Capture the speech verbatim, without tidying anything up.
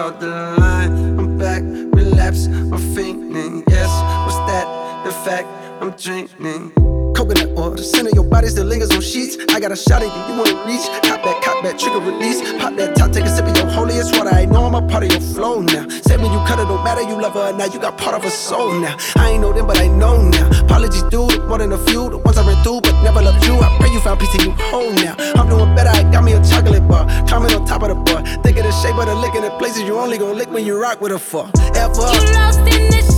out the line. I'm back, relapse, I'm fainting. Yes, what's that? In fact, I'm drinking. Coconut oil, the scent of your body still lingers on sheets. I got a shot at you, you wanna reach. Cop back, cop back, trigger release. Pop that top, take a sip of your holiest water. I know I'm a part of your flow now. Said when you cut it, don't matter, you love her or not. You got part of her soul now. I ain't know them, but I know now. Apologies due, more than a few. The ones I ran through, but never loved you. I pray you found peace and you whole now. I'm doing better, I got me a chocolate bar. Climbing on top of the bar. Think of the shape of the lick in the places you only gon' lick when you rock with her for ever. You lost in this